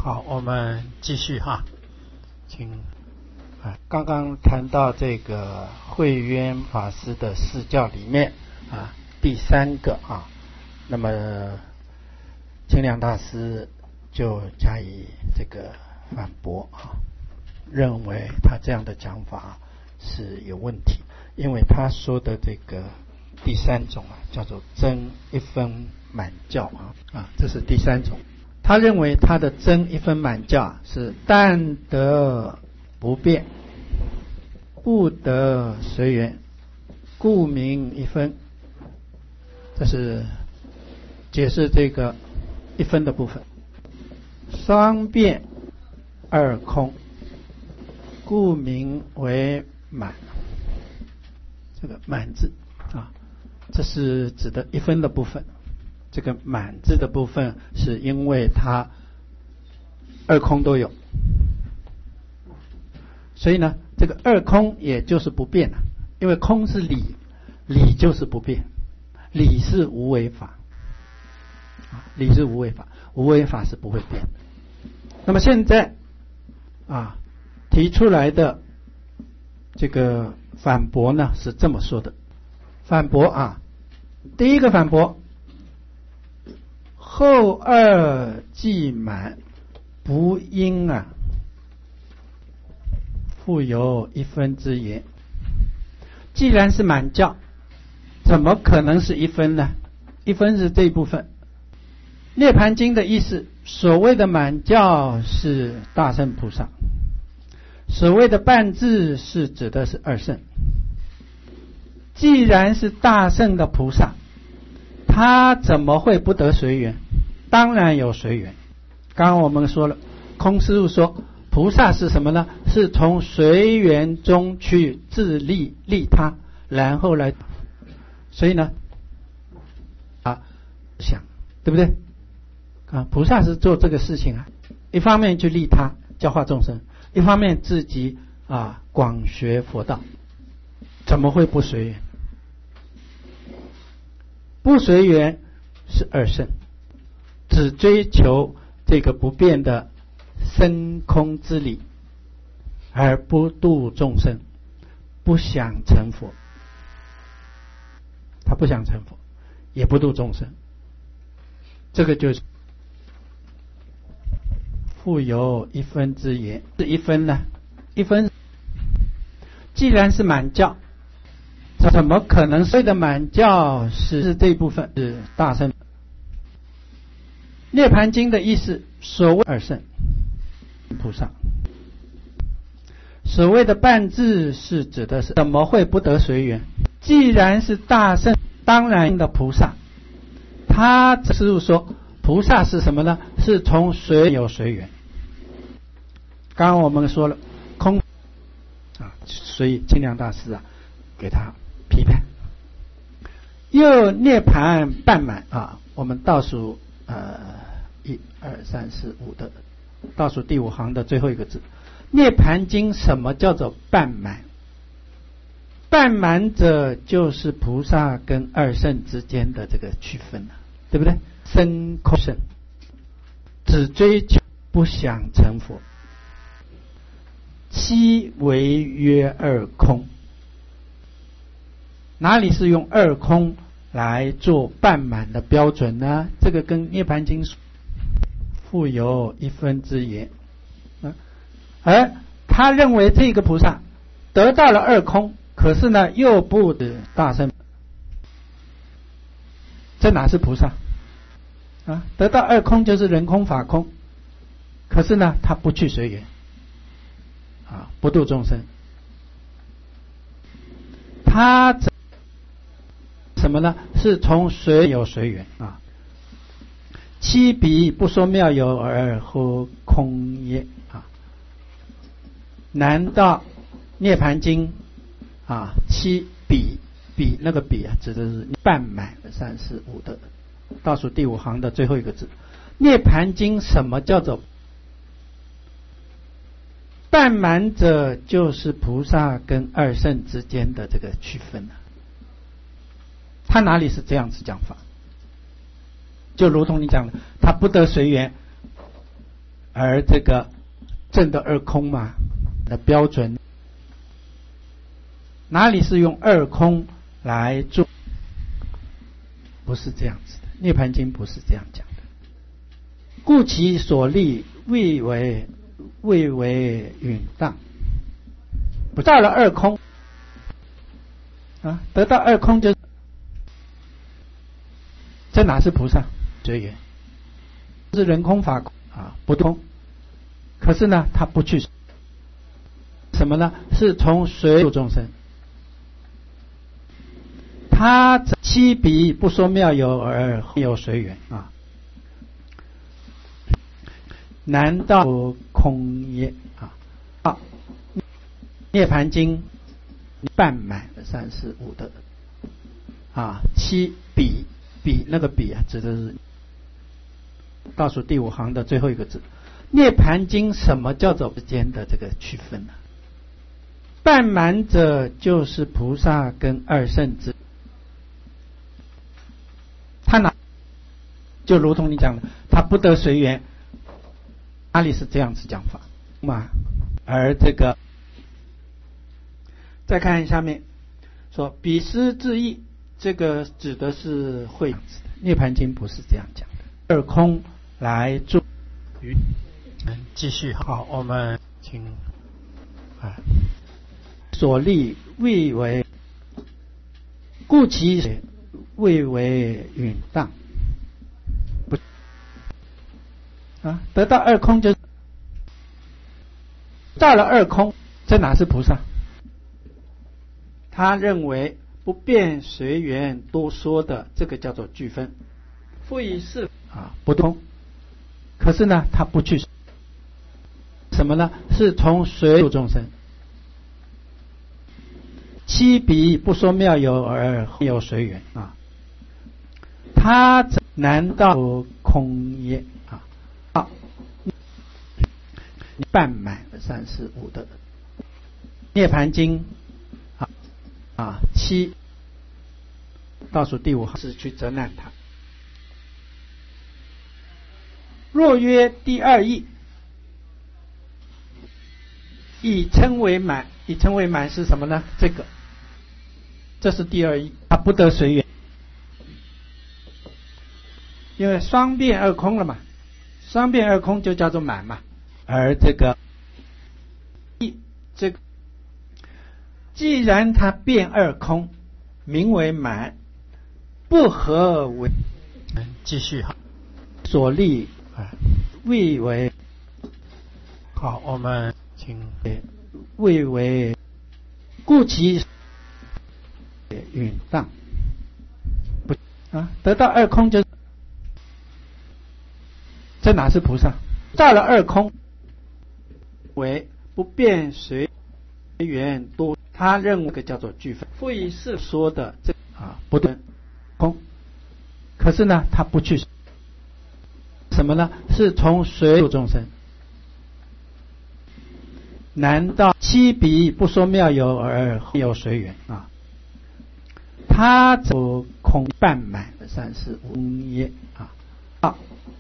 好，我们继续哈，请刚刚谈到这个慧渊法师的释教里面第三个那么清凉大师就加以这个反驳认为他这样的讲法是有问题，因为他说的这个第三种叫做真一分满教这是第三种。他认为他的真一分满教是但得不变，不得随缘，故名一分。这是解释这个一分的部分。双变二空，故名为满。这个满字这是指的一分的部分。这个满字的部分是因为它二空都有，所以呢这个二空也就是不变了，因为空是理，理就是不变，理是无为法，理是无为法，无为法是不会变的。那么现在提出来的这个反驳呢是这么说的。反驳第一个反驳，后二既满，不应复有一分之言。既然是满教，怎么可能是一分呢？一分是这一部分。涅盘经的意思，所谓的满教是大乘菩萨，所谓的半智是指的是二乘。既然是大乘的菩萨，他怎么会不得随缘？当然有随缘。刚刚我们说了，空师父说菩萨是什么呢？是从随缘中去自利利他，然后来，所以呢想，对不对菩萨是做这个事情一方面去利他教化众生，一方面自己广学佛道，怎么会不随缘？不随缘是二乘，只追求这个不变的生空之理，而不度众生，不想成佛。他不想成佛，也不度众生，这个就是复有一分之言。是一分呢？一分既然是满教，怎么可能所谓的满教是这一部分是大乘？涅盘经的意思，所谓二乘菩萨，所谓的半智是指的是怎么会不得随缘？既然是大乘，当然的菩萨，他师父说菩萨是什么呢？是从随有随缘。刚刚我们说了空所以清凉大师给他批判。又涅盘半满我们倒数1、2、3、4、5的倒数第5行的最后一个字。涅盘经什么叫做半满？半满者就是菩萨跟二乘之间的这个区分对不对？生空乘只追求不想成佛，其为约二空。哪里是用二空来做半满的标准呢？这个跟涅盘经复有一分之言而他认为这个菩萨得到了二空，可是呢又不大乘，这哪是菩萨得到二空就是人空法空，可是呢他不去随缘不度众生，他什么呢？是从随有随缘七彼不说妙有而乎空耶难道涅盘经七彼那个彼指的是半满3、4、5的倒数第5行的最后一个字。涅盘经什么叫做半满者？就是菩萨跟二乘之间的这个区分他哪里是这样子讲法？就如同你讲的，他不得随缘， 而这个正的二空嘛的标准，哪里是用二空来做？不是这样子的，涅盘经不是这样讲的。故其所立未为允当，不到了二空啊，得到二空就这哪是菩萨随缘？是人空法啊，不空。可是呢，他不去什么呢？是从随度众生。他七彼不说妙有而有随缘啊，难道空也啊？涅盘经半满345的啊，七彼那个彼啊，指的是倒数第5行的最后一个字。涅盘经什么叫做之间的这个区分呢？半满者就是菩萨跟二圣之。他哪就如同你讲的，他不得随缘，哪里是这样子讲法嘛？而这个再看下面说彼师自义，这个指的是会子的，涅盘经不是这样讲的。二空来做继续好，我们请所立未为，故其未为允当，不啊，得到二空就到了二空，这哪是菩萨？他认为不变随缘多说的这个叫做具分，复以是啊不通。可是呢，他不去什么呢？是从随度众生。七彼不说妙有而有随缘啊，他难道空也啊？半满345的涅盘经啊七倒数第5行是去责难他。若曰第二义，以称为满，以称为满是什么呢？这是第二义，他不得随缘，因为双变二空了嘛，双变二空就叫做满嘛。而这个既然他变二空，名为满，不合为继续哈，所立未为好，我们请未为，故其允当，不啊，得到二空就这哪是菩萨？到了二空为不变随缘多，他认为这个叫做具分。复以是说的这啊不对空，可是呢，他不去什么呢？是从随度众生。难道七彼不说妙有而有随缘啊？他走空半满345也啊。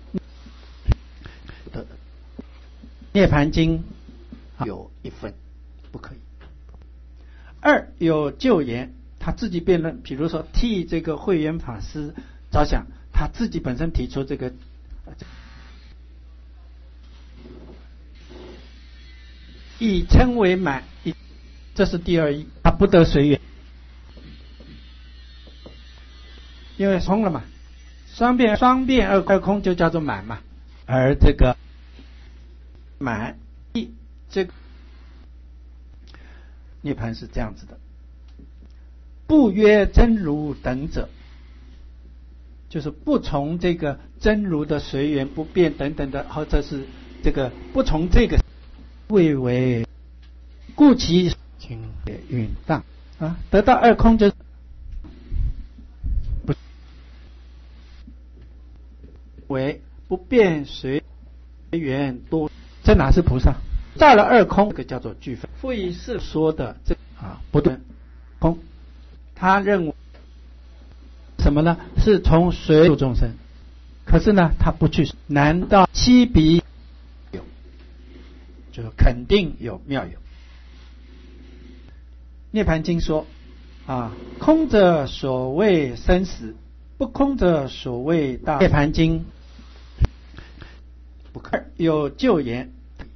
涅盘经有一分不可以。二有救言，他自己辩论，比如说替这个慧远法师着想，他自己本身提出这个以称为满，这是第二义，他不得随缘，因为空了嘛，双变二空就叫做满嘛。而这个满这个涅盘是这样子的，不约真如等者，就是不从这个真如的随缘不变等等的，或者是这个不从这个未为，故其允当啊，得到二空就不为不变随缘多，这哪是菩萨？到了二空，这个叫做具分。复以是说的这啊不对空，他认为什么呢？是从随度众生。可是呢，他不去。难道七彼有就是肯定有妙有。涅盘经说空者所谓生死，不空者所谓大。涅盘经有就言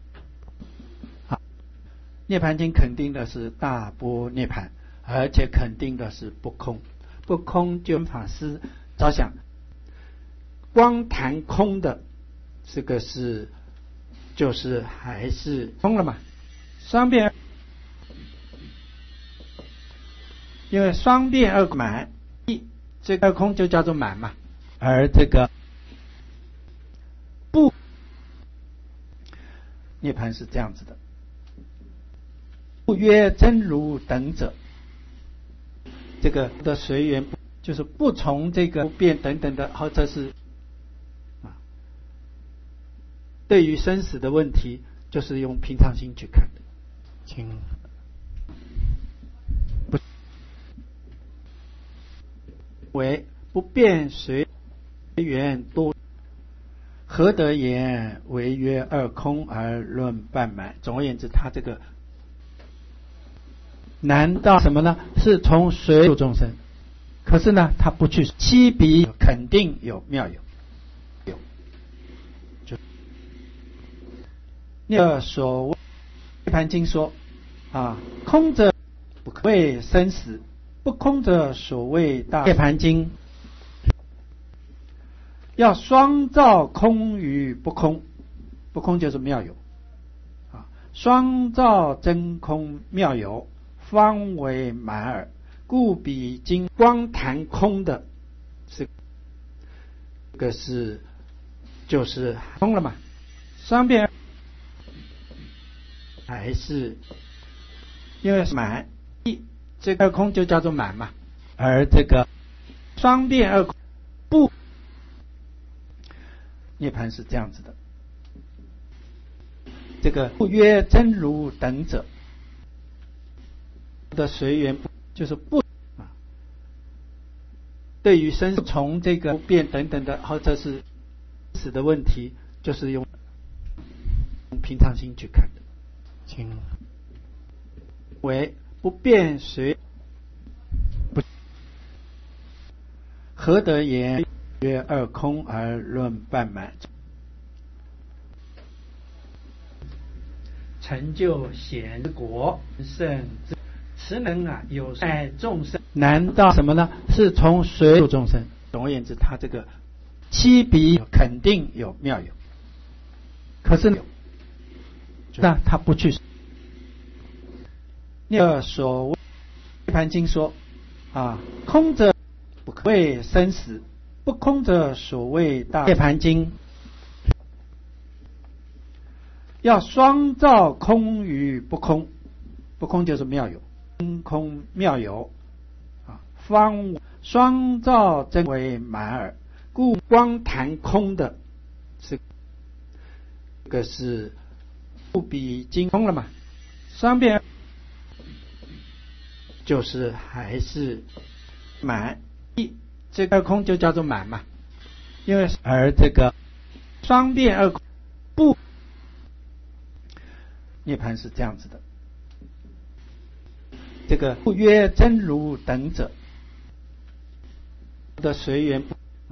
涅盘经肯定的是大波涅盘，而且肯定的是不空。不空就法师着想，光谈空的这个是就是还是空了嘛？双变，因为双变二满，这个空就叫做满嘛，而这个不涅盘是这样子的。不曰真如等者，这个的随缘就是不从这个不变等等的，或者是对于生死的问题，就是用平常心去看的。请不为不变随缘多，何得言为曰二空而论半满？总而言之，他这个难道什么呢？是从随度众生，可是呢，他不去七比肯定有妙有。那所谓涅盘经说空者不谓生死，不空者所谓大。涅盘经要双照空与不空，不空就是妙有双照真空妙有，方为满耳。故彼经光谈空的这个是就是空了嘛？双变还是因为满这个空就叫做满嘛，而这个双变二空不涅盘是这样子的。这个不曰真如等者的随缘就是不对于生从这个不变等等的，或者是死的问题，就是用平常心去看的。请为不变随不何得言曰二空而论半满？成就显果圣慈能有爱众生，难道什么呢？是从随度众生。总而言之，他这个七比肯定有妙有，可是那他不去。那所谓涅盘经说空者不谓生死，不空者所谓大。涅盘经要双照空与不空，不空就是妙有，真空妙有方双照真为满耳。故光谈空的这个是不比经空了嘛？双变就是还是满，这个空就叫做满嘛，因为而这个双变二空不涅盘是这样子的。这个不曰真如等者的随缘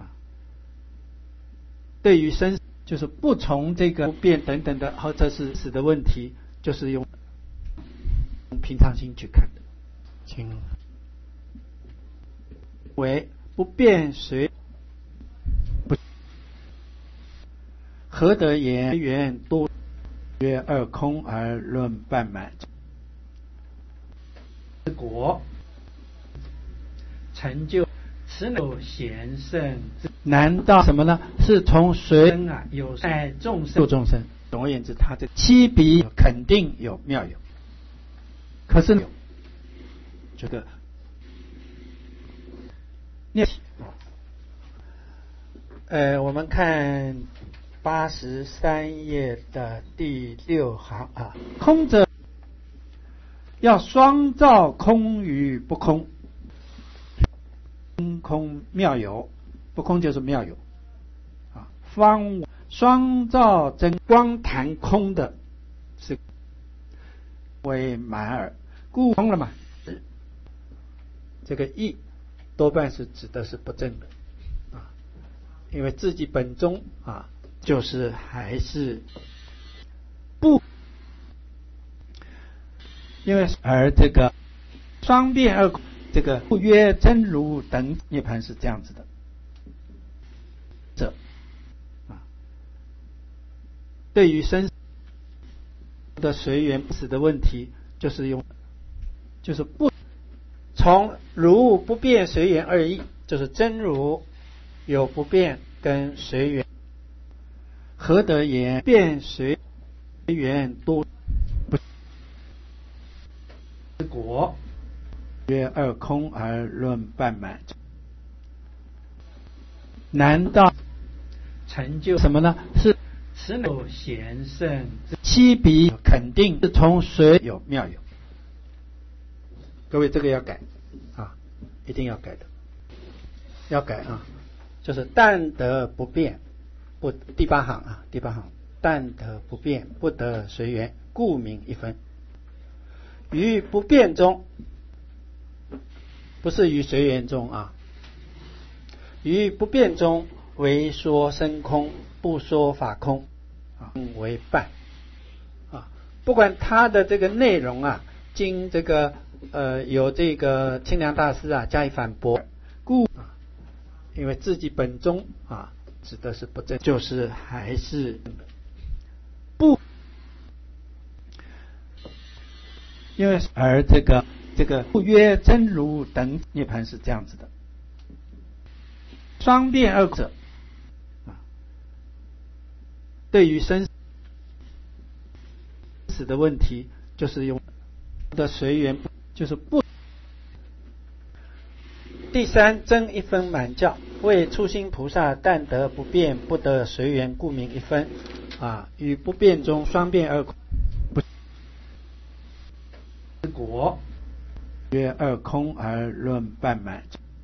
对于生就是不从这个不变等等的，或者是死的问题，就是用平常心去看的。请为不变随不何得言缘多曰二空而论半满？果成就慈能贤圣，难道什么呢？是从随有爱众生度众生。总而言之，他这七比肯定有妙有，可是这个我们看83页的第6行空者要双照空与不空，真空妙有，不空就是妙有方双照真光谈空的是为满耳，故空了嘛，这个义多半是指的是不正的啊，因为自己本宗啊就是还是不，因为而这个双变二空，这个不约真如等涅盘是这样子的，这啊对于生的随缘不死的问题，就是不从如不变随缘二义，就是真如有不变跟随缘，何得言变随缘多不果，曰二空而论半满，难道成就什么呢？是此乃贤圣七比肯定是从随有妙有。各位这个要改啊，一定要改的，要改啊，就是但得不变，不第八行啊，第八行但得不变，不得随缘，故名一分。于不变中，不是于随缘中啊，于不变中为说生空，不说法空啊，为半啊，不管它的这个内容啊，经这个有这个清凉大师啊加以反驳，故啊，因为自己本宗啊指的是不正，就是还是不，因为而这个不约真如等涅盘是这样子的，双变二者啊，对于生死的问题，就是用的随缘，就是不。第三，增一分满教，为初心菩萨但得不变，不得随缘，故名一分啊。与不变中双变二空不果，曰二空而论半满。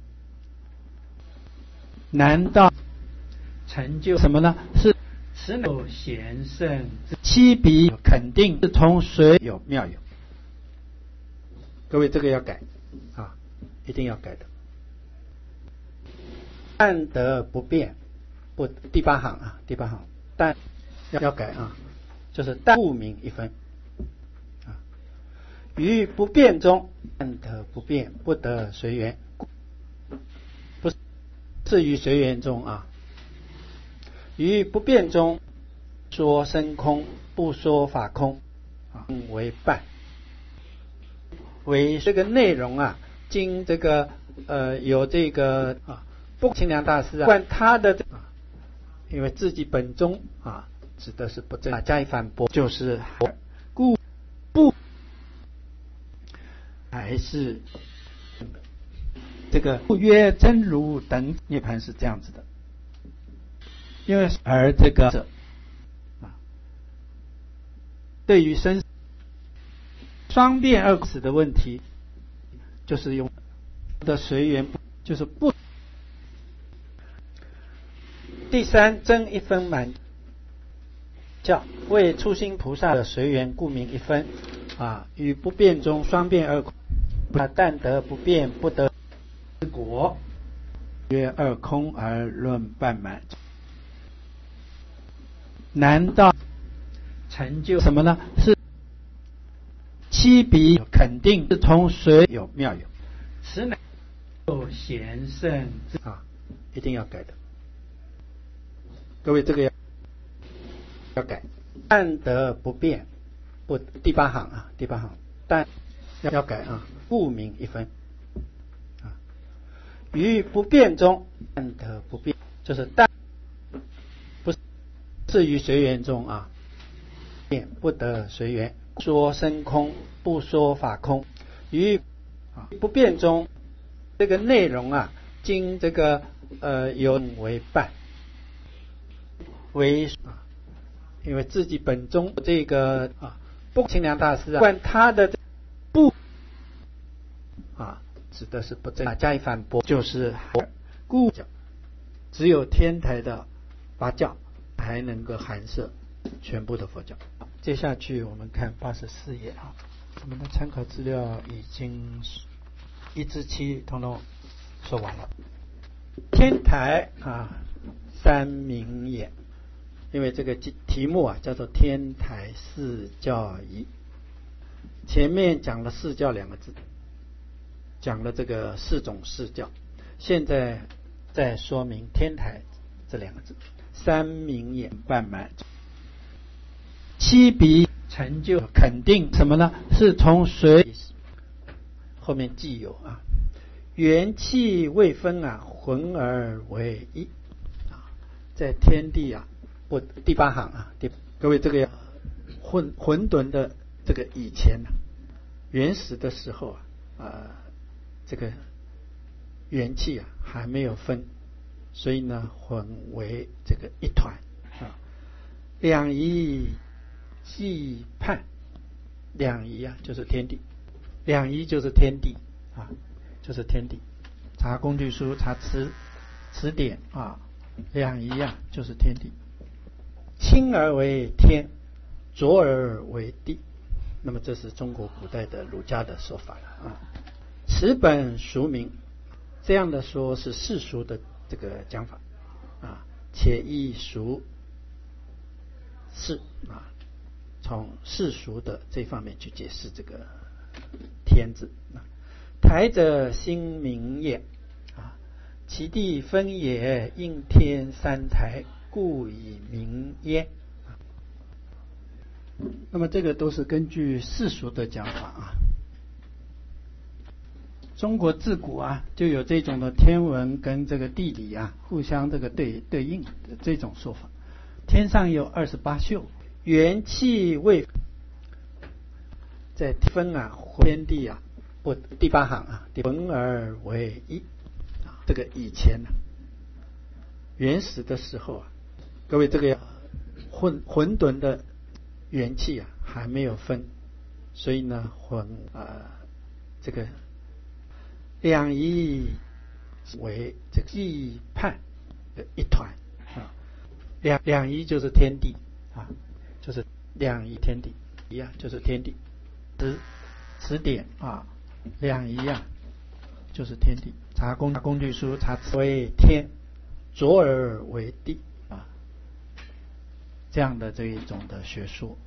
难道成就什么呢？是此乃贤圣七比肯定是从随有妙有。各位这个要改啊，一定要改的。但得不变，不第八行啊，第八行但要改啊，就是但故名一分啊。于不变中，但得不变，不得随缘，不是于随缘中啊。于不变中说生空，不说法空啊，为半。为这个内容啊，经这个有这个啊不清凉大师啊，关他的因为自己本宗啊指的是不正啊，加以反驳，就是故不还是这个不约真如等涅盘是这样子的，因为而这个啊对于生双变二死的问题，就是用的随缘，就是不。第三，增一分满教，为初心菩萨的随缘，故名一分啊。与不变中双变二空，但得不变，不得果，曰二空而论半满。难道成就什么呢？是七比肯定是从随有妙有，此乃贤圣啊，一定要改的。各位这个要改，但得不变，不第八行啊，第八行但要改啊，故名一分啊。于不变中，但得不变，就是但不是于随缘中啊，变不得随缘，说生空，不说法空。于不变中，这个内容啊，经这个有为半。为啊，因为自己本宗这个啊不清凉大师啊，关他的不啊指的是不正啊，加以反驳，就是故只有天台的八教才能够含摄全部的佛教。 接下去我们看84页啊，我们的参考资料已经1至7统统说完了。天台啊，三明也，因为这个题目啊叫做天台四教仪，前面讲了四教2个字，讲了这个4种四教，现在再说明天台这2个字，三明也半满。七笔成就肯定什么呢？是从水后面既有啊，元气未分啊，混而为一啊，在天地啊，不第8行啊，各位这个混沌的这个以前呢、原始的时候这个元气啊还没有分，所以呢混为这个一团啊，两仪既判，两仪啊就是天地，两仪就是天地啊，就是天地。查工具书，查词典啊，两仪啊就是天地。清而为天，浊而为地。那么这是中国古代的儒家的说法了啊。此本俗名，这样的说是世俗的这个讲法啊，且亦俗是啊。从世俗的这方面去解释这个天字。台者心明也啊，其地分也，应天三台，故以明焉。那么这个都是根据世俗的讲法啊。中国自古啊就有这种的天文跟这个地理啊互相这个对应的这种说法。天上有28宿，元气未在分啊，天地啊，不第8行啊，混而为一啊，这个以前呢、原始的时候啊，各位这个混沌的元气啊还没有分，所以呢这个两仪为这个既判的一团啊，两仪就是天地啊，就是两仪天地一样，就是天地。词典啊，两仪啊就是天地。查工具书，查为天，浊而为地啊，这样的这一种的学说。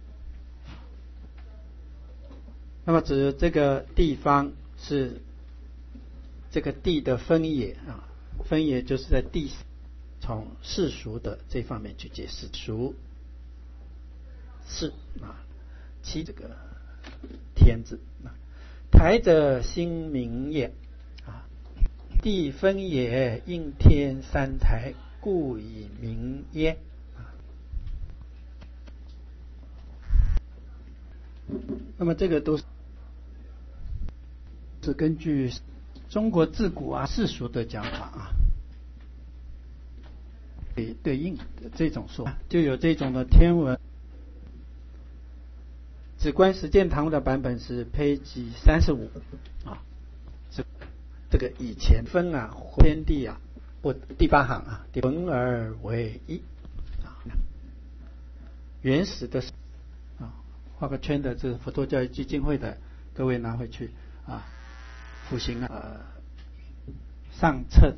那么指这个地方是这个地的分野啊，分野就是在地，从世俗的这方面去解释俗是啊，其这个天字。台者心明也啊，地分也，应天三台，故以明焉。那么这个都是根据中国自古啊世俗的讲法啊对应的这种说法，就有这种的天文。止观实践堂的版本是page 35啊，这个以前分啊天地啊，不第8行啊，混而为一啊，原始的啊，画个圈的这是佛陀教育基金会的，各位拿回去啊复习啊，上册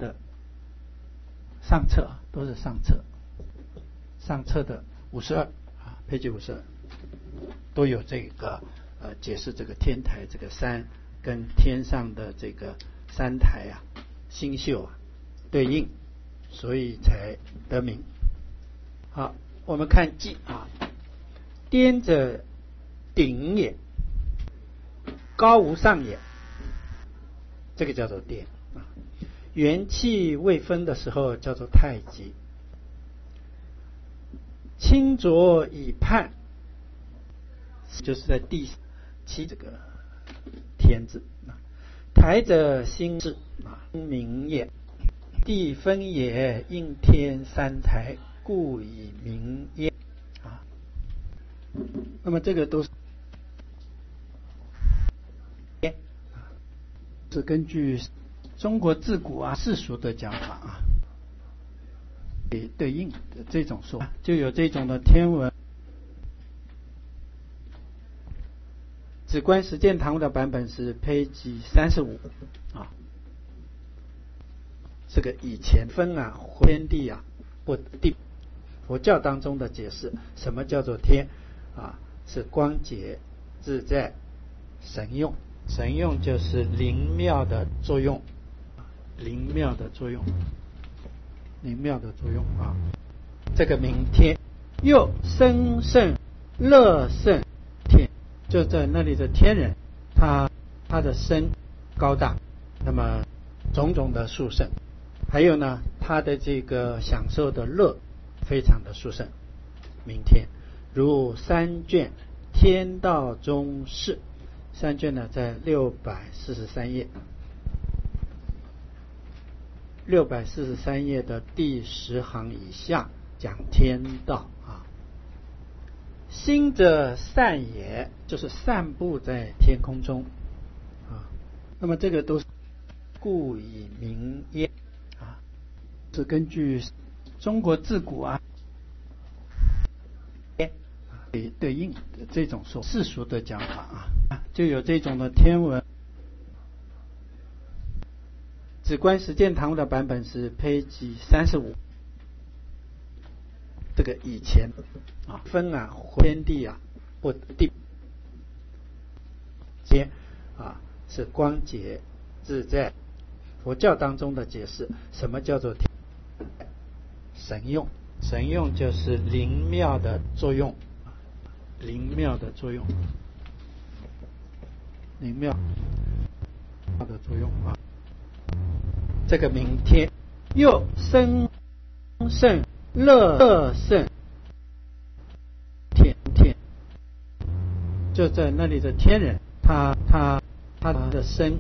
都是上册的52啊，page 52。都有这个解释这个天台这个山跟天上的这个三台啊星宿啊对应，所以才得名。好，我们看记啊，颠者顶也，高无上也，这个叫做颠啊。元气未分的时候叫做太极，清浊以判，就是在第7这个天字。台者心是啊，明也，地分也，应天三台，故以明焉啊。那么这个都是根据中国自古啊世俗的讲法啊对应的这种说法，就有这种的天文。 止观实践堂的版本是 page 35啊。这个以前分啊天地啊或地，佛教当中的解释，什么叫做天啊？是光洁、自在、神用。神用就是灵妙的作用，灵妙的作用，灵妙的作用啊。这个名天又生胜乐胜天，就在那里的天人，他的身高大，那么种种的殊胜，还有呢，他的这个享受的乐非常的殊胜，名天。如三卷天道中释，三卷呢在643页，643页的第10行以下讲天道啊。心者散也，就是散布在天空中啊。那么这个都是故以名焉啊，是根据中国自古啊对应的这种说世俗的讲法啊，就有这种的天文。止观实践堂的版本是 page 35。这个以前啊分啊天地啊或地间啊是光洁自在。佛教当中的解释，什么叫做天？神用。神用就是灵妙的作用，灵妙的作用，灵妙的作用啊。这个名天又生胜乐胜天，就在那里的天人，他的身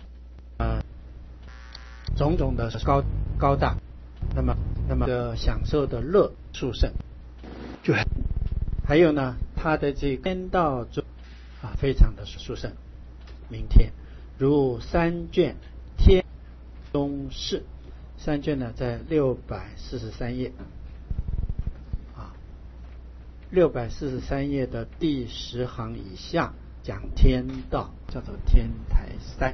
种种的高大，那么享受的乐殊胜，就还有呢，他的这个天道中啊非常的殊胜，名天。如三卷天中释，三卷呢在643页啊，643页的第10行以下讲天道，叫做天台山。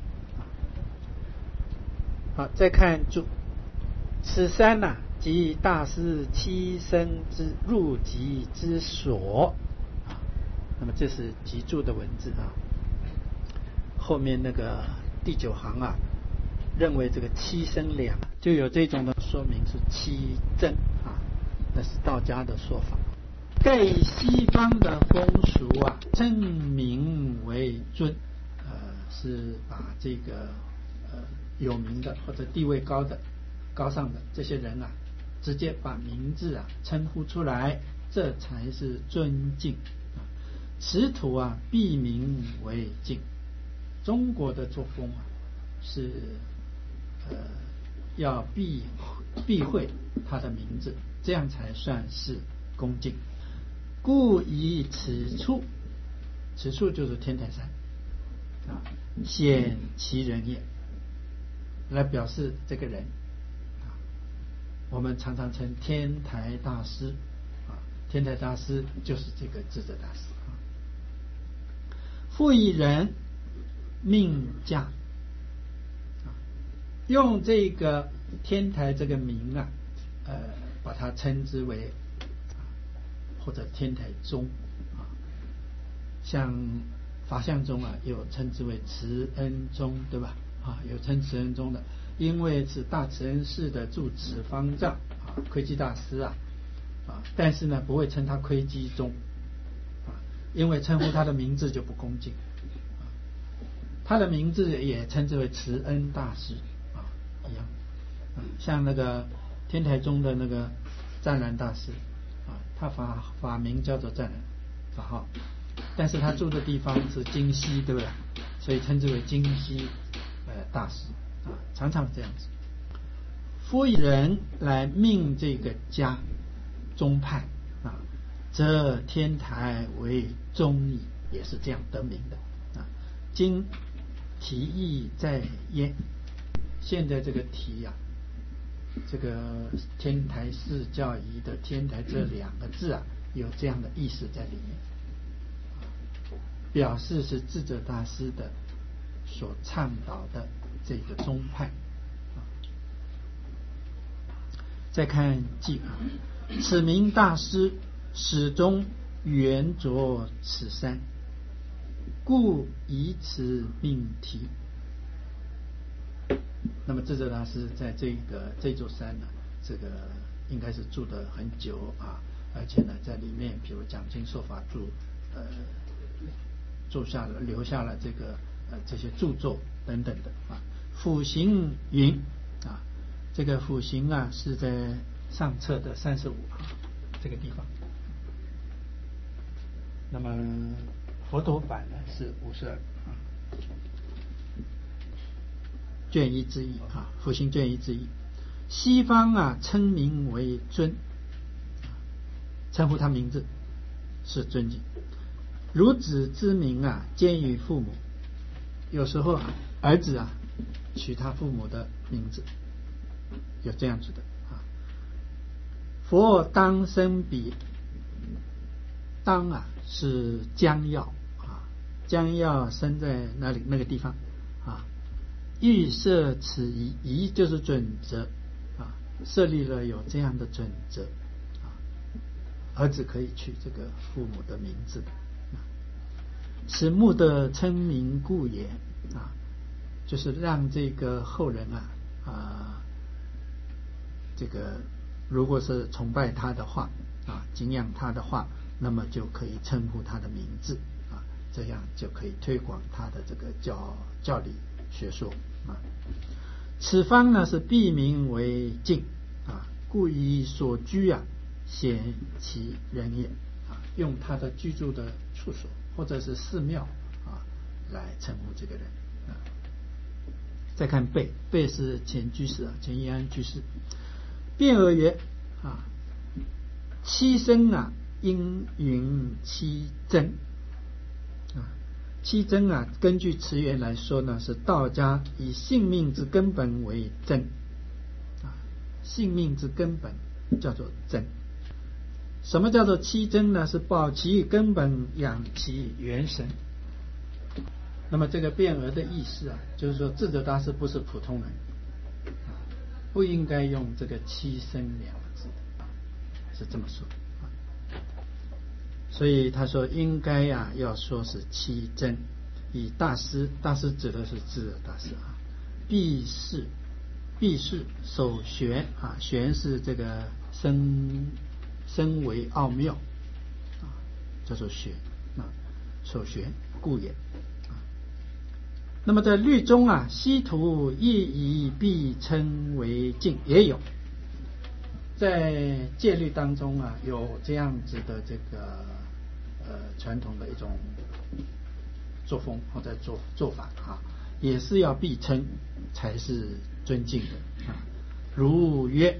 好，再看注，此山呐，即大师栖身之入极之所啊。那么这是集注的文字啊。后面那个第9行啊，认为这个栖身两就有这种的说明是栖真啊，那是道家的说法。盖西方的风俗啊，称名为尊，是把这个有名的或者地位高尚的这些人啊，直接把名字啊称呼出来，这才是尊敬。此土啊，避名为敬。中国的作风啊，是要避讳他的名字，这样才算是恭敬。故以此处就是天台山啊，显其人也，来表示这个人啊。我们常常称天台大师啊，天台大师就是这个智者大师啊。复以人命驾用这个天台这个名啊，把它称之为或者天台宗啊，像法相宗啊，有称之为慈恩宗，对吧？啊，有称慈恩宗的，因为是大慈恩寺的住持方丈啊，窥基大师啊，但是呢，不会称他窥基宗啊，因为称呼他的名字就不恭敬。他的名字也称之为慈恩大师啊，一样。像那个天台宗的那个湛然大师啊，他法名叫做湛然法号，但是他住的地方是京西，对不对？所以称之为京西大师啊，常常这样子。夫以人来命这个家宗派啊，则天台为宗矣，也是这样得名的啊。今题意在焉，现在这个题啊，这个天台寺教仪的天台这2个字啊，有这样的意思在里面。 表示是智者大师的所倡导的这个宗派。再看记啊，此名大师始终圆着此山，故以此命题。那么智者大师在这座山呢，这个应该是住得很久啊，而且呢，在里面比如讲经说法留下了这些著作等等的啊。辅行云啊，这个辅行啊是在上册的35这个地方。那么佛陀版呢是52卷1之一啊，辅行卷1之一。西方啊称名为尊，称呼他名字是尊敬。如子之名啊，兼于父母。有时候儿子啊取他父母的名字，有这样子的啊。佛当生彼，当啊是将要啊，将要生在那个地方啊。欲设此仪，仪就是准则啊，设立了有这样的准则啊，儿子可以取这个父母的名字啊。此目的称名故也啊，就是让这个后人这个如果是崇拜他的话啊，敬仰他的话，那么就可以称呼他的名字啊，这样就可以推广他的这个教理学说啊。此方呢是避名为净啊，故以所居啊显其人也啊，用他的居住的处所或者是寺庙啊来称呼这个人啊。再看贝是前居士啊，前一安居士。辩而曰啊，七生啊应云七真啊，七真啊，根据词源来说呢，是道家以性命之根本为真啊，性命之根本叫做真。什么叫做七真呢？是保其根本，养其元神。那么这个辩而的意思啊，就是说智者大师不是普通人啊，不应该用这个七生两个字啊，是这么说啊。所以他说应该要说是七真，以大师指的是智者大师啊。必是首玄啊，玄是这个深为奥妙啊，叫做玄啊，首玄故也啊。那么在律中啊，稀土亦以必称为净，也有在戒律当中啊，有这样子的这个传统的一种作风或者做法啊，也是要必称才是尊敬的啊。如曰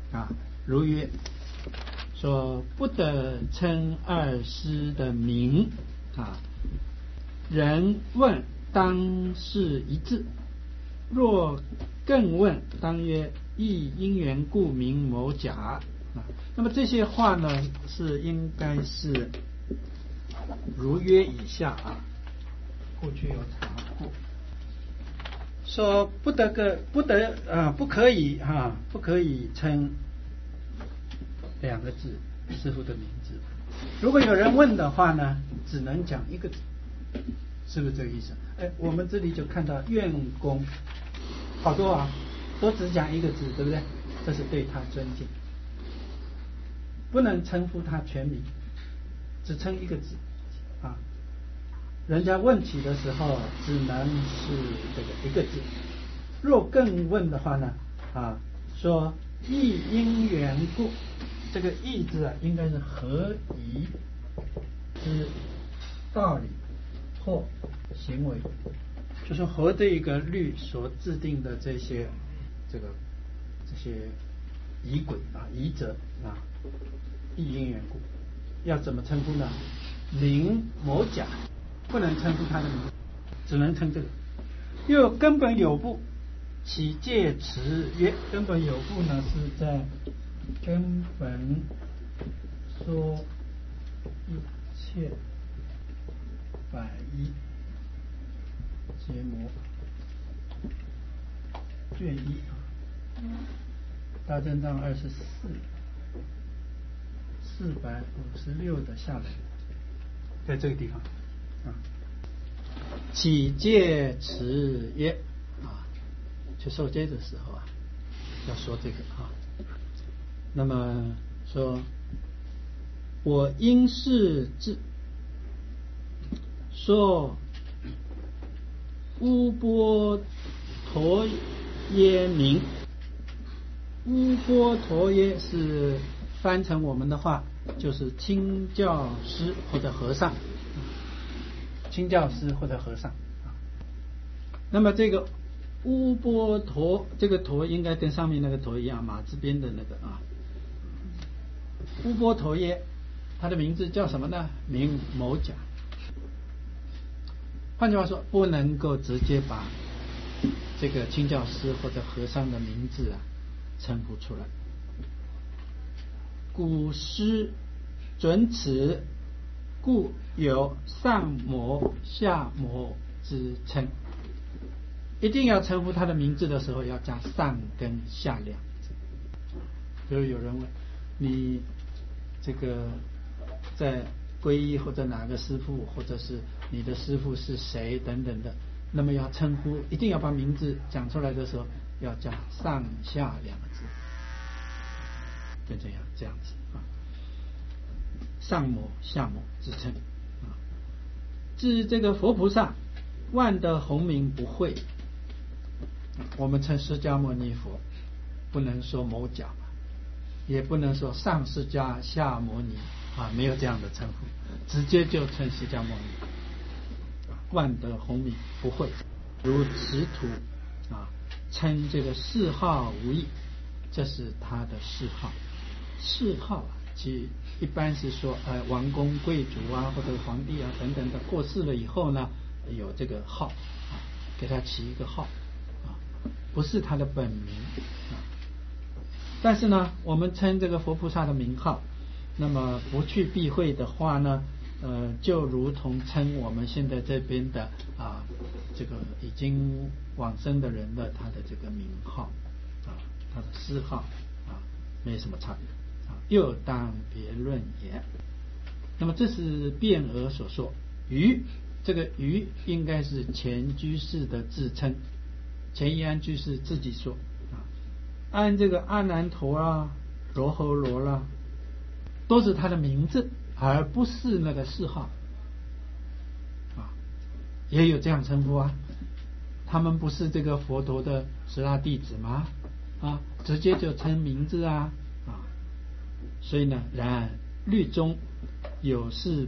说不得称二师的名啊，人问当是一字，若更问当曰亦因缘故名某甲啊。那么这些话呢是应该是如约以下啊，过去有查过，说不可以称两个字师父的名字。如果有人问的话呢，只能讲一个字，是不是这个意思？我们这里就看到愿公好多啊，都只讲一个字，对不对？这是对他尊敬，不能称呼他全名，只称一个字啊。人家问起的时候只能是这个一个字。若更问的话呢啊，说亦因缘故，这个亦字啊应该是合宜之道理或行为，就是合这一个律所制定的这些仪轨啊、仪则啊，亦因缘故，要怎么称呼呢？名某甲，不能称呼他的名字，只能称这个。又根本有部起戒持曰，根本有部呢是在根本说一切法医结魔卷一大正藏24，456的下来，在这个地方起戒持耶去受戒的时候要说这个那么说我因是智说乌波陀耶名，乌波陀耶是翻成我们的话就是清教师或者和尚，清教师或者和尚那么这个乌波陀，这个陀应该跟上面那个陀一样，马字边的那个乌波陀耶，他的名字叫什么呢？名某甲。换句话说，不能够直接把这个清教师或者和尚的名字称呼出来。古师准此，故有上摩下摩之称。一定要称呼他的名字的时候要加上跟下两字。比如有人问你这个在皈依或者哪个师父，或者是你的师父是谁等等的，那么要称呼一定要把名字讲出来的时候要加上下两个字，就这样子上摩下摩之称至于这个佛菩萨万德洪名不讳，我们称释迦牟尼佛不能说某甲，也不能说上释迦下摩尼没有这样的称呼，直接就称释迦牟尼。万德洪名不讳，如此土称这个谥号无益，这是他的谥号。谥号其一般是说王公贵族或者皇帝等等的过世了以后呢，有这个号给他起一个号不是他的本名但是呢我们称这个佛菩萨的名号，那么不去避讳的话呢就如同称我们现在这边的这个已经往生的人的他的这个名号他的谥号没什么差别又当别论也。那么这是辩而所说于，这个于应该是前居士的自称，前一安居士自己说按这个阿难陀罗侯罗都是他的名字，而不是那个谥号也有这样称呼他们不是这个佛陀的十大弟子吗直接就称名字所以呢然律中有事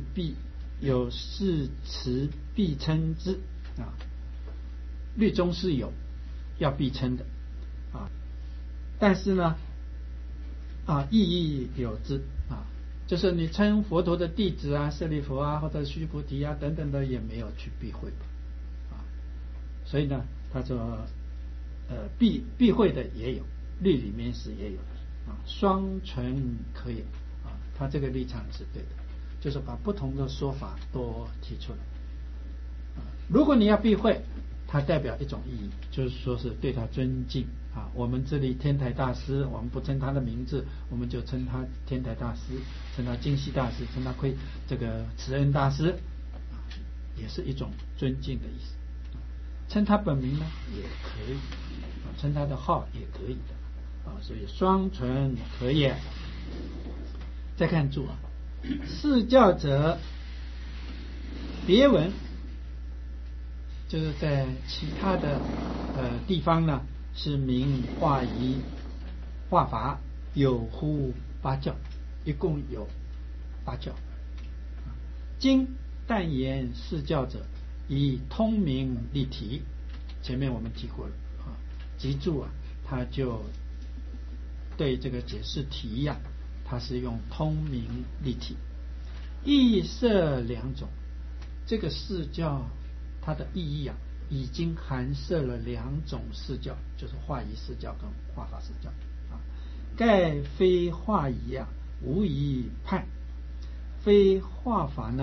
持必称之律中是有要必称的但是呢意义有之就是你称佛陀的弟子舍利弗或者须菩提等等的也没有去避讳所以呢他说避讳的也有，律里面是也有双纯可以他这个立场是对的，就是把不同的说法都提出来如果你要避讳，它代表一种意义，就是说是对他尊敬我们这里天台大师，我们不称他的名字，我们就称他天台大师，称他净系大师，称他这个慈恩大师也是一种尊敬的意思。称他本名呢也可以称他的号也可以的所以双纯可也。再看注释教者别文，就是在其他的地方呢是名化仪化法有乎八教，一共有八教。今但言释教者以通明立体，前面我们提过了集注他就对这个解释题他是用通明立体，意摄两种。这个释教它的意义已经含摄了两种释教，就是化仪释教跟化法释教盖非化仪无疑判，非化法呢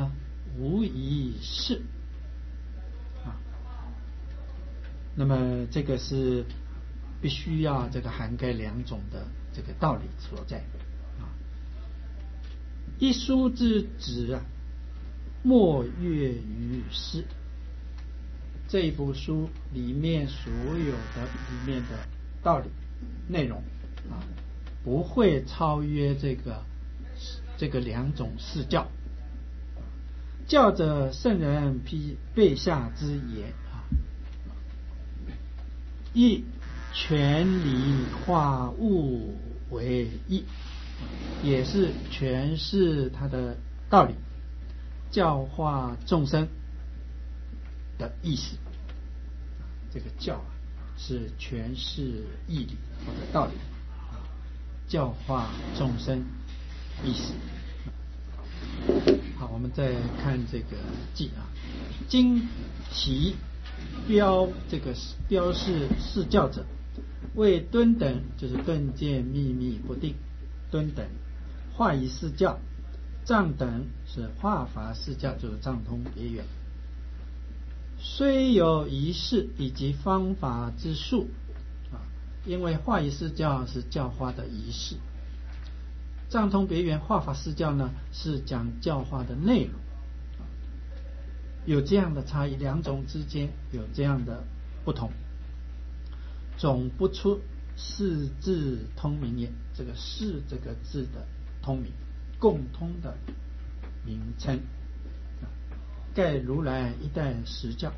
无一是啊。那么这个是必须要这个涵盖两种的这个道理所在啊。一书之旨啊，莫越于是。这一部书里面所有的里面的道理内容啊，不会超越这个两种释教。教者圣人披备下之言啊，以全理化物为义，也是诠释他的道理，教化众生的意思。这个教啊，是诠释义理或者道理，教化众生意思。好，我们再看这个记啊，经题标这个标示释教者，为敦等，就是顿见秘密不定，敦等化仪释教，藏等是化法释教，就是藏通别圆。虽有仪式以及方法之术啊，因为化仪释教是教化的仪式，藏通别圆化法释教呢是讲教化的内容，有这样的差异，两种之间有这样的不同，总不出释字通名也。这个释这个字的通名，共通的名称。盖如来一代实教，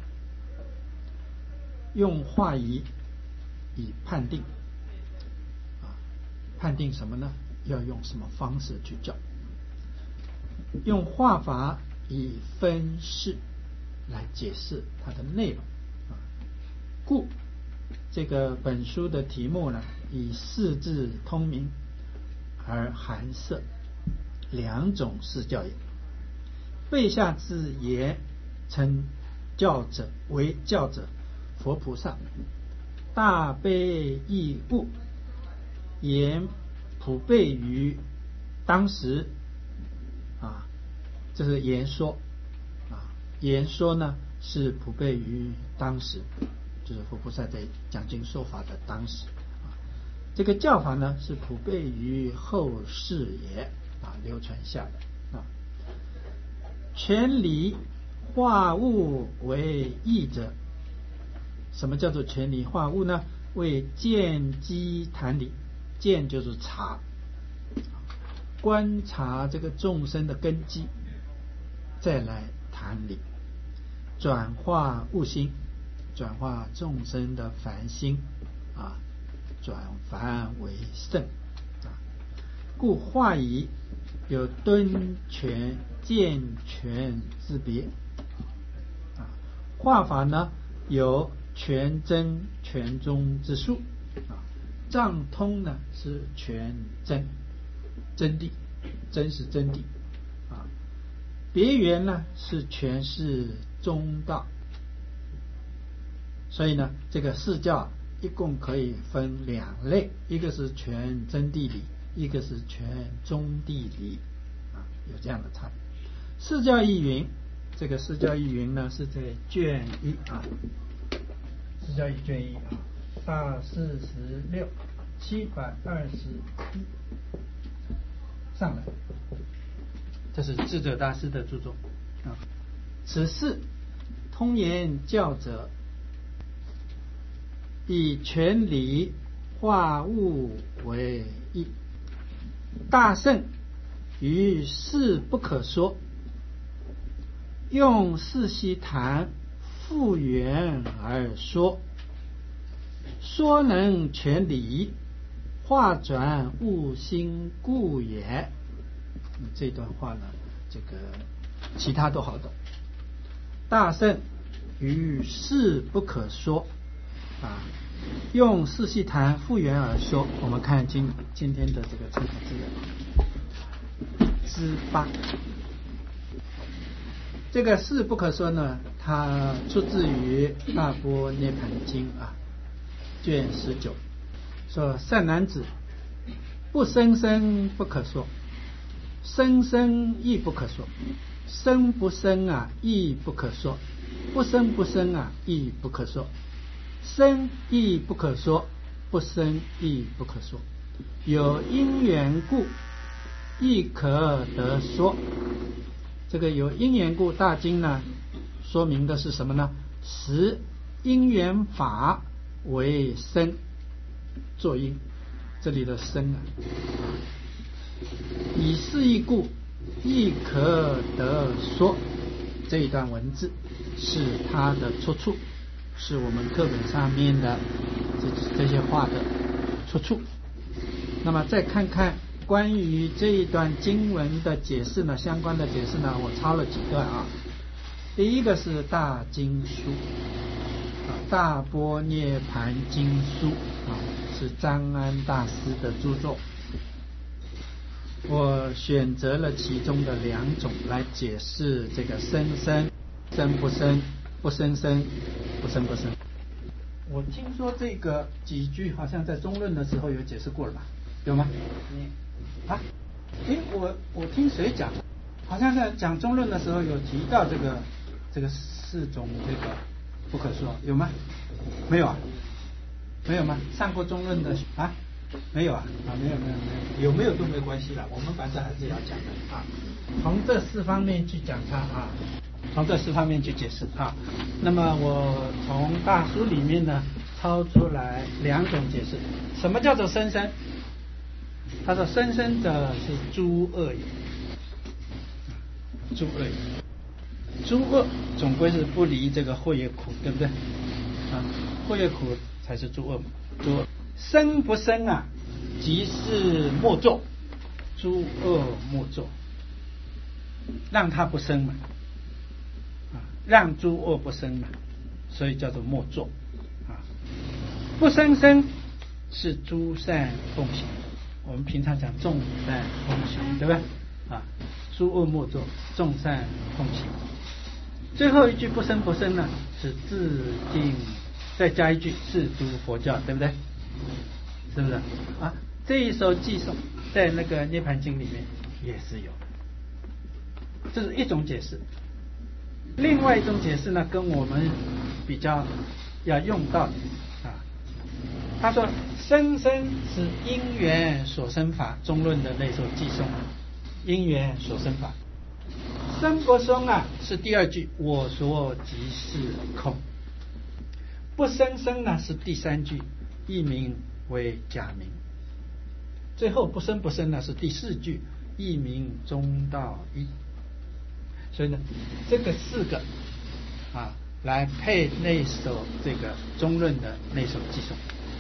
用化仪以判定啊，判定什么呢？要用什么方式去教？用化法以分释来解释它的内容啊。故这个本书的题目呢，以释字通名而含摄两种释教也。备下之言，称教者为教者佛菩萨，大悲义悟，言普备于当时啊，这是言说啊，言说呢是普备于当时，就是佛菩萨在讲经说法的当时啊。这个教法呢是普备于后世也啊，流传下来啊。全理化物为义者，什么叫做全理化物呢？为见机谈理，见就是察，观察这个众生的根基，再来谈理，转化物心，转化众生的凡心啊，转凡为圣啊。故化仪有敦全见全之别啊，化法呢有全真全中之术啊，藏通呢是全真真谛，真是真谛啊，别圆呢是全是中道。所以呢，这个释教一共可以分两类，一个是全真谛理，一个是全中谛理啊，有这样的差别。释教义云，这个释教义云呢是在卷一啊，释教义卷一啊，大46 721上来，这是智者大师的著作啊。此事通言教者，以全理化物为义，大圣于事不可说，用四悉檀复原而说，说能全理，化转物心故也。这段话呢，这个其他都好懂。大圣于事不可说啊，用四悉檀复原而说。我们看今天的这个参考资料之8，这个事不可说呢，它出自于《大般涅盘经》啊，卷19，说善男子，不生生不可说，生生亦不可说， 生不生啊，亦不可说；不生不生啊，亦不可说。生亦不可说，不生亦不可说。有因缘故，亦可得说。这个有因缘故，大经呢说明的是什么呢？使因缘法为生作因，这里的生啊，以是义故，亦可得说。这一段文字是它的出处，是我们课本上面的这些话的出处。那么再看看关于这一段经文的解释呢，相关的解释呢，我抄了几段啊。第一个是大经书大般涅盘经书是张安大师的著作。我选择了其中的2种来解释这个生生、生不生、不生生、不生不生。我听说这个几句好像在中论的时候有解释过了吧？有吗？我听谁讲？好像在讲中论的时候有提到这个4种这个不可说，有吗？没有啊？没有吗？上过中论的啊？没有啊？没有， 有没有都没关系了，我们反正还是要讲的啊。 从这4方面去讲它啊，从这4方面去解释啊。那么我从大书里面呢抄出来2种解释。什么叫做生生？他说生生的是诸恶也，诸恶也，诸恶总归是不离这个惑业苦，对不对啊？惑业苦才是诸恶嘛。诸恶生不生啊，即是莫作，诸恶莫作，让它不生嘛，让诸恶不生嘛，所以叫做莫作啊。不生生是诸善奉行，我们平常讲众善奉行，对不对啊？诸恶莫作，众善奉行。最后一句不生不生呢，是自净，再加一句是诸佛教，对不对？是不是啊？这一首偈颂在那个涅盘经里面也是有的，这是一种解释。另外一种解释呢，跟我们比较要用到的啊。他说生生是因缘所生法，中论的那首偈颂，因缘所生法。生不生啊，是第2句，我说即是空。不生生呢，是第3句，一名为假名。最后不生不生呢，是第4句，一名中道一。所以呢，这个4个来配那首这个中论的那首偈颂，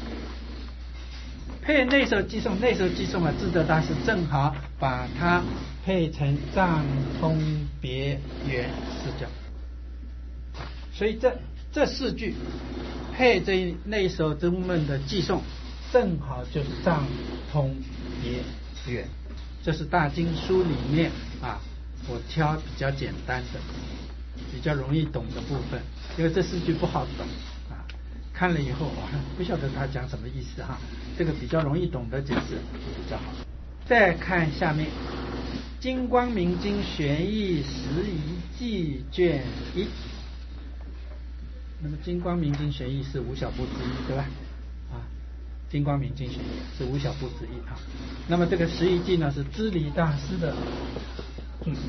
配那首偈颂，那首偈颂智者大师正好把它配成藏通别圆4教，所以这4句配那首中论的偈颂，正好就是藏通别圆。这是大经书里面我挑比较简单的、比较容易懂的部分，因为这4句不好懂看了以后不晓得他讲什么意思这个比较容易懂的解释比较好。再看下面，金光明经玄义拾遗记卷1。那么金光明经玄义是5小部之一，对吧？金光明经玄义是5小部之一那么这个拾遗记呢，是知礼大师的著作，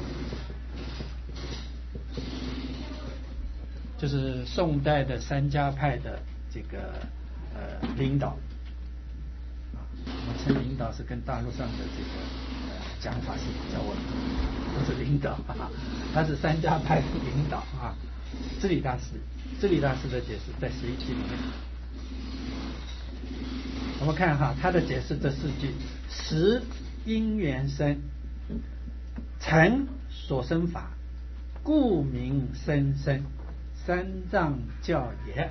就是宋代的3家派的这个领导我们称领导是跟大陆上的这个讲法是比较稳的，不是领导他是3家派的领导知礼大师的解释在拾遗记里面。我们看他的解释这4句：识因缘生，成所生法，故名生生，三藏教也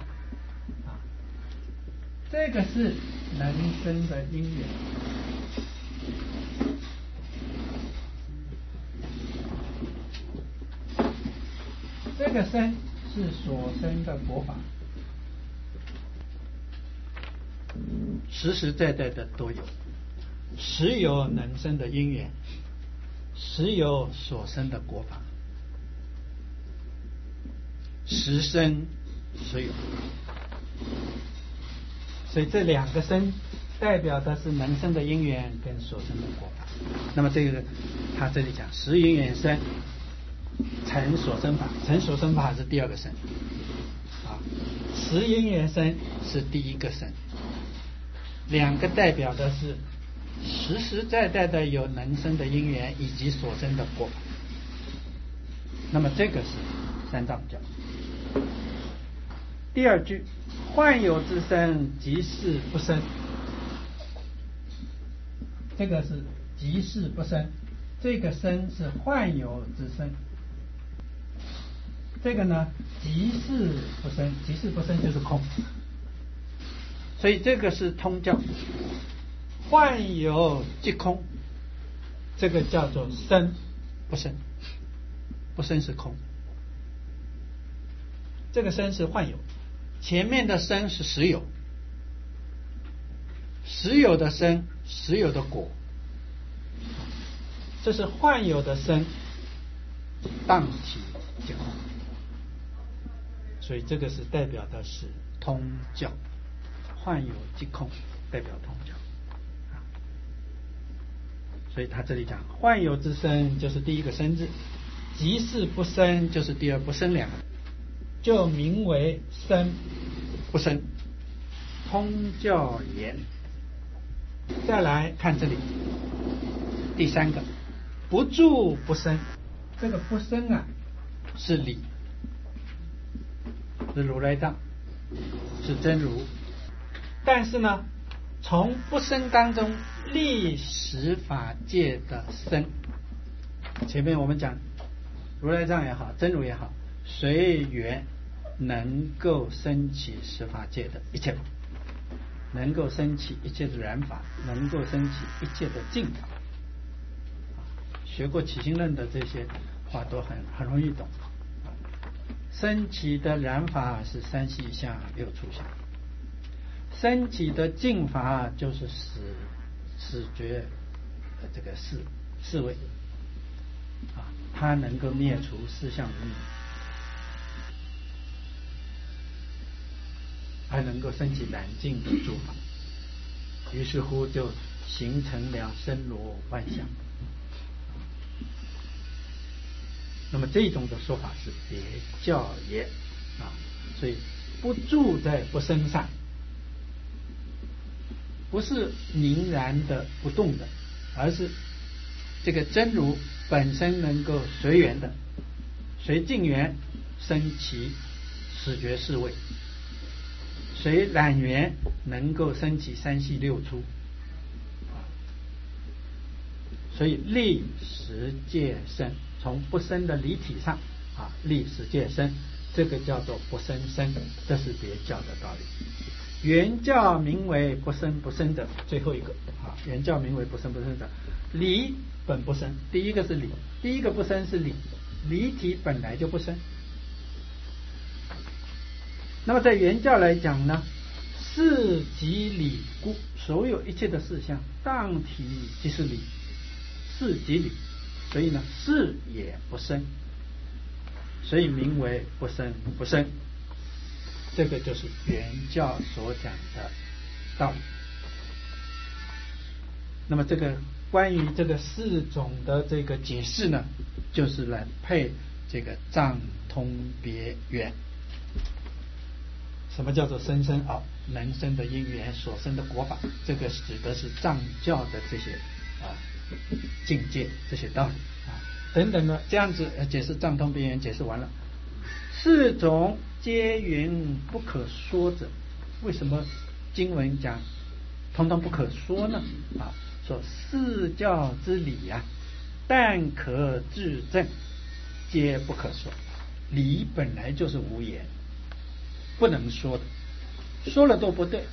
这个是能生的因缘。这个生是所生的果法，实实在在的都有，实有能生的因缘，实有所生的果法实生实有。所以这两个生代表的是能生的因缘跟所生的果法。那么这个他这里讲实因缘生成所生法，成所生法是第二个生啊，实因缘生是第一个生，两个代表的是实实在在的有能生的因缘以及所生的果法。那么这个是三藏教。第二句，幻有之生即是不生，这个是即是不生，这个生是幻有之生，这个呢即是不生，即是不生就是空，所以这个是通教。幻有即空，这个叫做生不生，不生是空，这个生是幻有，前面的生是实有，实有的生，实有的果，这是幻有的生，当体即空，所以这个是代表的是通教，幻有即空代表通教。所以他这里讲幻有之生就是第一个生字，即是不生就是第二不生两个，就名为生不生，通教言。再来看这里第三个，不住不生，这个不生啊是理，是如来藏，是真如，但是呢从不生当中立十法界的生，前面我们讲如来藏也好，真如也好，随缘能够升起十法界的一切法，能够升起一切的染法，能够升起一切的净法。学过起心论的这些话都很容易懂。升起的染法是三细相六处相，升起的净法就是始觉这个四位啊，它能够灭除四相无明，还能够升起染净的诸法，于是乎就形成了森罗万象。那么这种的说法是别教也啊，所以不住在不生上，不是凝然的不动的，而是这个真如本身能够随缘的，随境缘升起始觉四位，随染缘能够升起三细六出，所以立十界生，从不生的离体上啊立十界生，这个叫做不生生，这是别教的道理。原教名为不生不生者，最后一个啊，原教名为不生不生者，离本不生，第一个是离，第一个不生是离，离体本来就不生。那么在原教来讲呢，事即理故，所有一切的事项当体即是理，事即理，所以呢事也不生，所以名为不生不生。这个就是原教所讲的道理。那么这个关于这个四种的这个解释呢，就是来配这个藏通别圆。什么叫做生生啊？能生的因缘，所生的果法，这个指的是藏教的这些境界，这些道理啊等等的，这样子解释藏通别圆解释完了。四种皆云不可说者，为什么经文讲通通不可说呢？啊，说四教之理啊，但可自证，皆不可说。理本来就是无言，不能说的，说了都不对。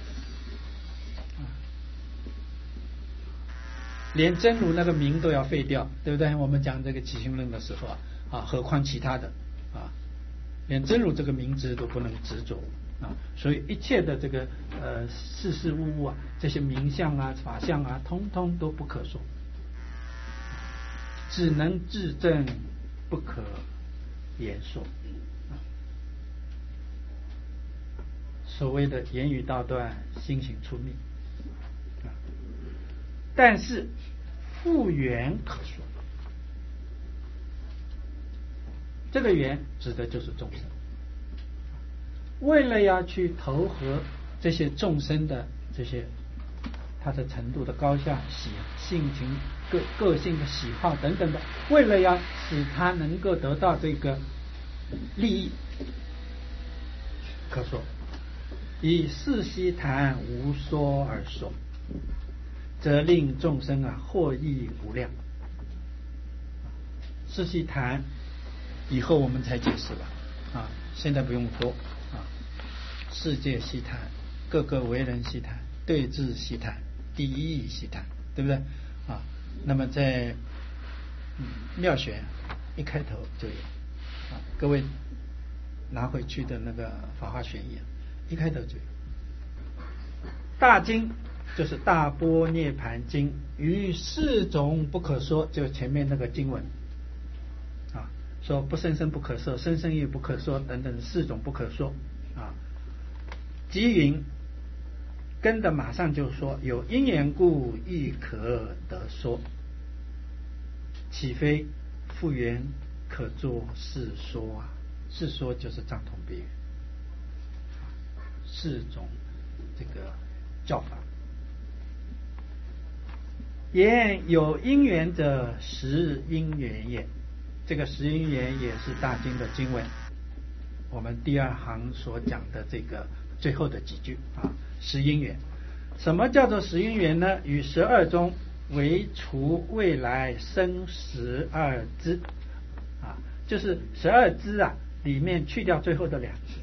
连真如那个名都要废掉，对不对？我们讲这个起心论的时候啊，何况其他的啊？连真如这个名字都不能执着啊，所以一切的这个事事物物啊，这些名相啊、法相啊，通通都不可说，只能自证，不可言说。 所谓的言语道断，心行出命。但是复缘可说，这个缘指的就是众生。为了要去投合这些众生的这些他的程度的高下、性情、个性的喜好等等的，为了要使他能够得到这个利益，可说以四悉檀无说而说，则令众生获益无量。四悉檀以后我们才解释了现在不用说世界悉檀、各个为人悉檀、对治悉檀、第一义悉檀，对不对那么在妙玄一开头就有各位拿回去的那个法华玄义一开头就有。大经就是大般涅盘经，于四种不可说，就前面那个经文说不生生不可说，生生亦不可说等等四种不可说即云跟的马上就说有因缘故亦可得说，岂非复缘可作是说是说就是藏通别圆四种这个教法。言有因缘者实因缘也，这个实因缘也是大经的经文，我们第二行所讲的这个最后的几句实因缘。什么叫做实因缘呢？与12中唯除未来生12支就是12支里面去掉最后的2支，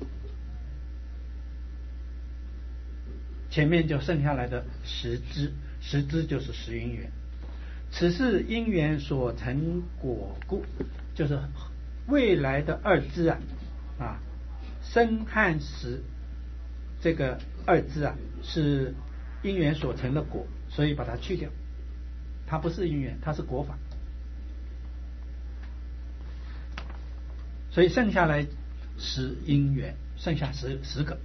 前面就剩下来的10支，10支就是实因缘。此是因缘所成果故，就是未来的2支生和死这个2支是因缘所成的果，所以把它去掉，它不是因缘，它是果法。所以剩下来10因缘，剩下10个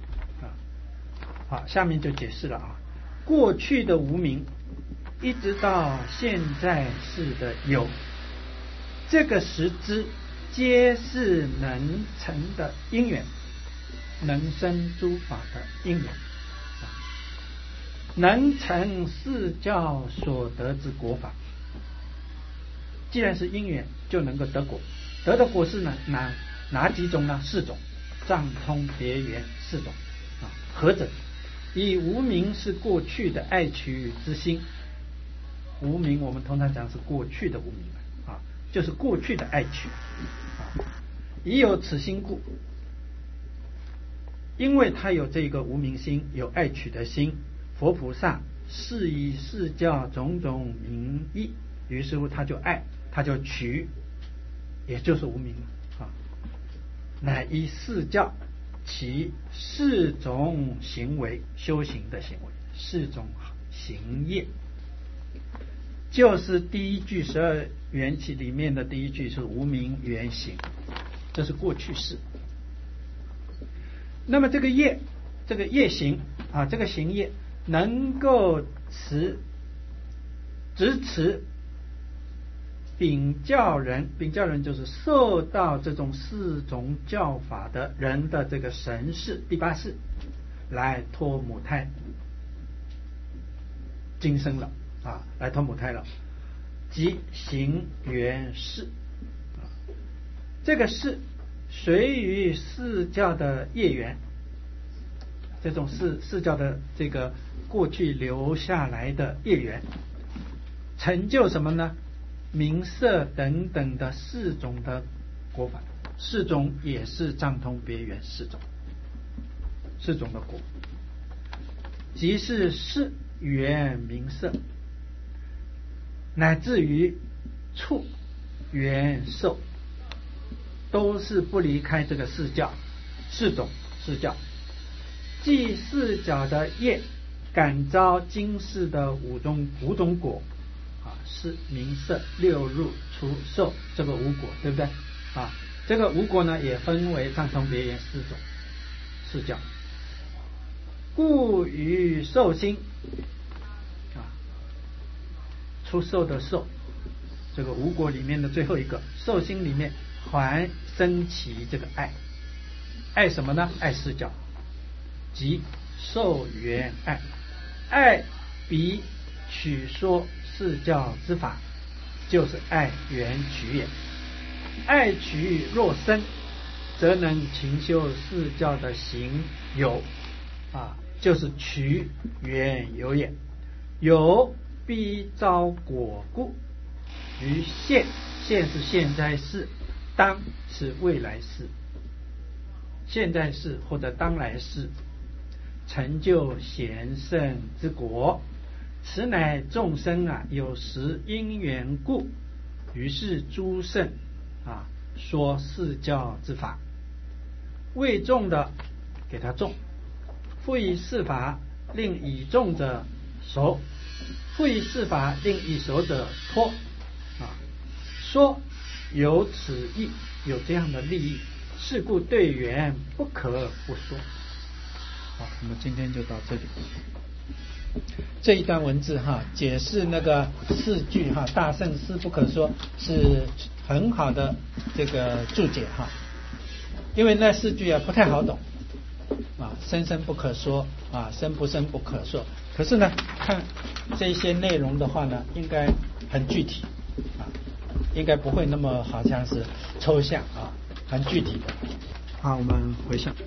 好，下面就解释了过去的无明一直到现在世的有，这个10支皆是能成的因缘，能生诸法的因缘能成四教所得之果法。既然是因缘，就能够得果，得的果是哪几种呢？4种，藏通别圆4种何者？以无明是过去的爱取之心，无明我们通常讲是过去的无明就是过去的爱取已有此心故，因为他有这个无明心，有爱取的心，佛菩萨是以四教种种名义，于是乎他就爱，他就取，也就是无明乃依四教其4种行为，修行的行为，4种行业，就是第一句12缘起里面的第一句是无明缘行，这是过去式。那么这个业行这个行业能够支持禀教人，禀教人就是受到这种4种教法的人的这个神识，第8识来脱母胎今生了来脱母胎了，即行缘识。这个识随于四教的业缘，这种四教的这个过去留下来的业缘，成就什么呢？名色等等的4种的果法，4种也是藏通别圆4种的果，即是识缘名色，乃至于触缘受，都是不离开这个4教4种4教。即4教的业感召今世的五种果是名色六入触受，这个5果，对不对这个5果呢也分为藏通别圆4种4教。 故于受心出受的受，这个五果里面的最后一个受心里面还生起这个爱，爱什么呢？爱四教，即受缘爱，爱彼取说四教之法，就是爱缘取也。爱取若生，则能勤修四教的行有就是取缘有也。有必遭果故，于现是现在世，当是未来世。现在世或者当来世，成就贤圣之果，此乃众生有时因缘故，于是诸圣说四教之法，未中的给他中，复以四法令已中者熟，复以四法令已熟者脱说有此意，有这样的利益，是故对缘不可不说。好，那么今天就到这里。这一段文字解释那个四句大圣师不可说，是很好的这个注解因为那四句不太好懂生生不可说生不生不可说，可是呢看这些内容的话呢，应该很具体应该不会那么好像是抽象很具体的。好，我们回向。